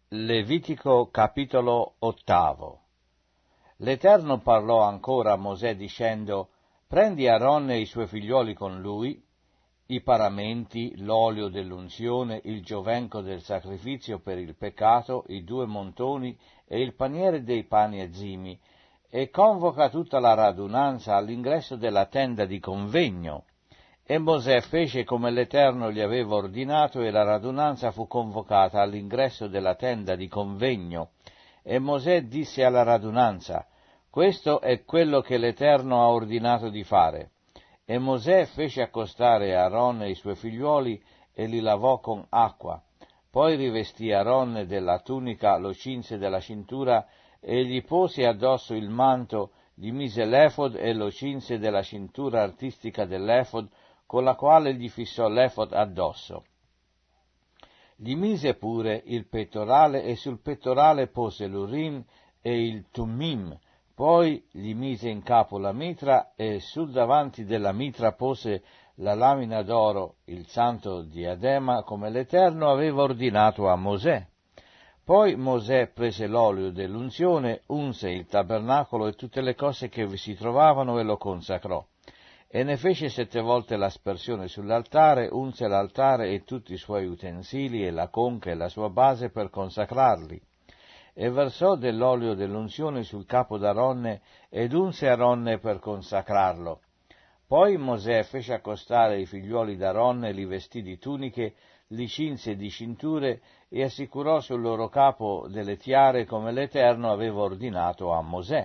Levitico capitolo 8. L'Eterno parlò ancora a Mosè dicendo: prendi Aaron e i suoi figlioli con lui, i paramenti, l'olio dell'unzione, il giovenco del sacrificio per il peccato, i 2 montoni e il paniere dei pani azimi, e convoca tutta la radunanza all'ingresso della tenda di convegno. E Mosè fece come l'Eterno gli aveva ordinato, e la radunanza fu convocata all'ingresso della tenda di convegno. E Mosè disse alla radunanza: questo è quello che l'Eterno ha ordinato di fare. E Mosè fece accostare Aaron e i suoi figliuoli e li lavò con acqua. Poi rivestì Aaron della tunica, lo cinse della cintura e gli pose addosso il manto, gli mise l'efod e lo cinse della cintura artistica dell'efod, con la quale gli fissò l'efod addosso. Gli mise pure il pettorale e sul pettorale pose l'Urim e il Tummim. Poi gli mise in capo la mitra e sul davanti della mitra pose la lamina d'oro, il santo diadema, come l'Eterno aveva ordinato a Mosè. Poi Mosè prese l'olio dell'unzione, unse il tabernacolo e tutte le cose che vi si trovavano e lo consacrò. E ne fece 7 volte l'aspersione sull'altare, unse l'altare e tutti i suoi utensili e la conca e la sua base per consacrarli. E versò dell'olio dell'unzione sul capo d'Aaronne ed unse Aaronne per consacrarlo. Poi Mosè fece accostare i figliuoli d'Aaronne, li vestì di tuniche, li cinse di cinture e assicurò sul loro capo delle tiare come l'Eterno aveva ordinato a Mosè.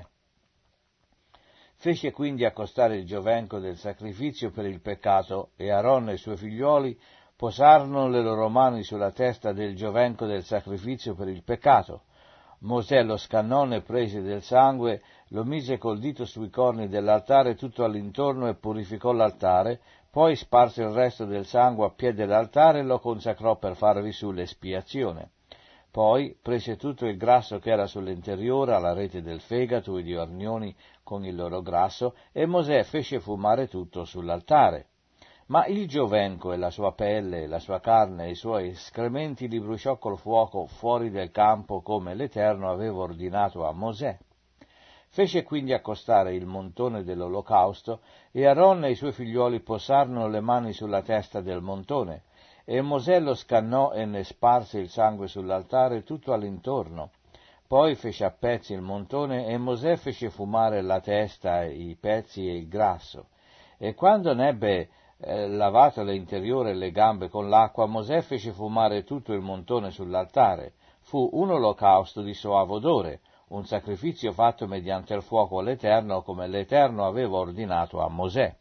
Fece quindi accostare il giovenco del sacrificio per il peccato, e Aaron e i suoi figliuoli posarono le loro mani sulla testa del giovenco del sacrificio per il peccato. Mosè lo scannò, ne prese del sangue, lo mise col dito sui corni dell'altare tutto all'intorno e purificò l'altare, poi sparse il resto del sangue a piede dell'altare e lo consacrò per farvi su l'espiazione. Poi prese tutto il grasso che era sull'interiore, alla rete del fegato e di arnioni con il loro grasso, e Mosè fece fumare tutto sull'altare. Ma il giovenco e la sua pelle, la sua carne e i suoi escrementi li bruciò col fuoco fuori del campo, come l'Eterno aveva ordinato a Mosè. Fece quindi accostare il montone dell'olocausto, e Aaron e i suoi figliuoli posarono le mani sulla testa del montone. E Mosè lo scannò e ne sparse il sangue sull'altare tutto all'intorno. Poi fece a pezzi il montone e Mosè fece fumare la testa, i pezzi e il grasso. E quando ne ebbe lavato l'interiore e le gambe con l'acqua, Mosè fece fumare tutto il montone sull'altare. Fu un olocausto di soave odore, un sacrificio fatto mediante il fuoco all'Eterno, come l'Eterno aveva ordinato a Mosè.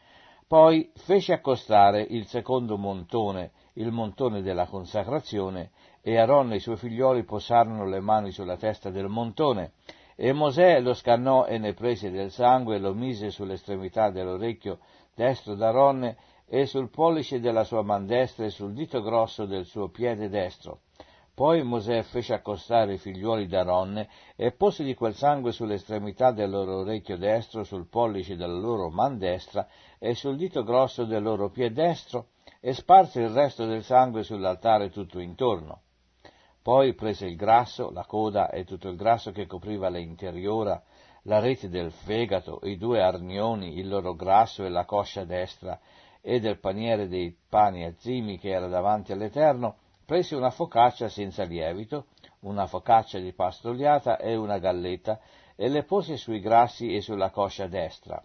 Poi fece accostare il secondo montone, il montone della consacrazione, e Aaron e i suoi figlioli posarono le mani sulla testa del montone, e Mosè lo scannò e ne prese del sangue e lo mise sull'estremità dell'orecchio destro d'Aaron e sul pollice della sua man destra e sul dito grosso del suo piede destro. Poi Mosè fece accostare i figliuoli d'Aaron e pose di quel sangue sull'estremità del loro orecchio destro, sul pollice della loro man destra e sul dito grosso del loro piede destro, e sparse il resto del sangue sull'altare tutto intorno. Poi prese il grasso, la coda e tutto il grasso che copriva le interiora, la rete del fegato, i 2 arnioni, il loro grasso e la coscia destra, e del paniere dei pani azimi che era davanti all'Eterno, prese una focaccia senza lievito, una focaccia di pasto oliata e una galletta, e le pose sui grassi e sulla coscia destra.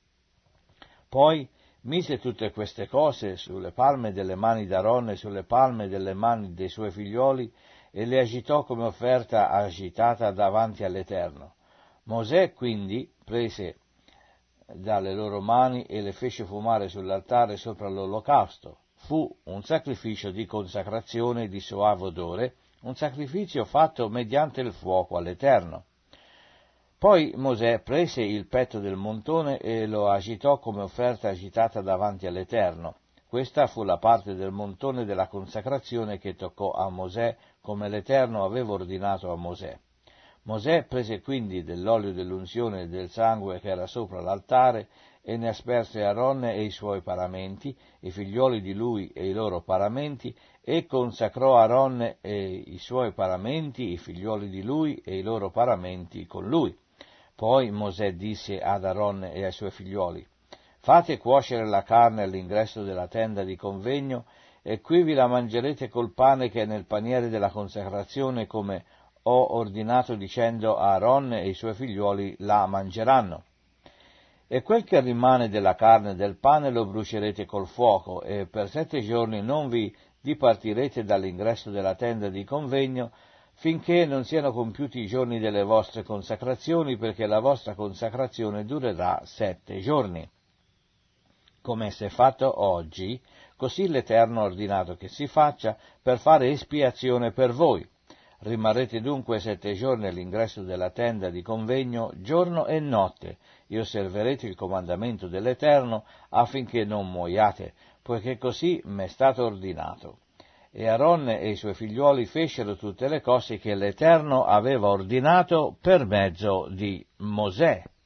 Poi mise tutte queste cose sulle palme delle mani d'Aaron e sulle palme delle mani dei suoi figlioli, e le agitò come offerta agitata davanti all'Eterno. Mosè quindi prese dalle loro mani e le fece fumare sull'altare sopra l'olocausto. Fu un sacrificio di consacrazione di soave odore, un sacrificio fatto mediante il fuoco all'Eterno. Poi Mosè prese il petto del montone e lo agitò come offerta agitata davanti all'Eterno. Questa fu la parte del montone della consacrazione che toccò a Mosè, come l'Eterno aveva ordinato a Mosè. Mosè prese quindi dell'olio dell'unzione e del sangue che era sopra l'altare e ne asperse Aaronne e i suoi paramenti, i figlioli di lui e i loro paramenti, e consacrò Aaronne e i suoi paramenti, i figlioli di lui e i loro paramenti con lui. Poi Mosè disse ad Aaronne e ai suoi figlioli: fate cuocere la carne all'ingresso della tenda di convegno, e qui vi la mangerete col pane che è nel paniere della consacrazione, come ho ordinato, dicendo: Aaronne e i suoi figlioli la mangeranno. E quel che rimane della carne e del pane lo brucerete col fuoco, e per 7 giorni non vi dipartirete dall'ingresso della tenda di convegno, finché non siano compiuti i giorni delle vostre consacrazioni, perché la vostra consacrazione durerà 7 giorni. Come si è fatto oggi, così l'Eterno ha ordinato che si faccia per fare espiazione per voi. Rimarrete dunque 7 giorni all'ingresso della tenda di convegno, giorno e notte, e osserverete il comandamento dell'Eterno affinché non muoiate, poiché così m'è stato ordinato. E Aaronne e i suoi figliuoli fecero tutte le cose che l'Eterno aveva ordinato per mezzo di Mosè.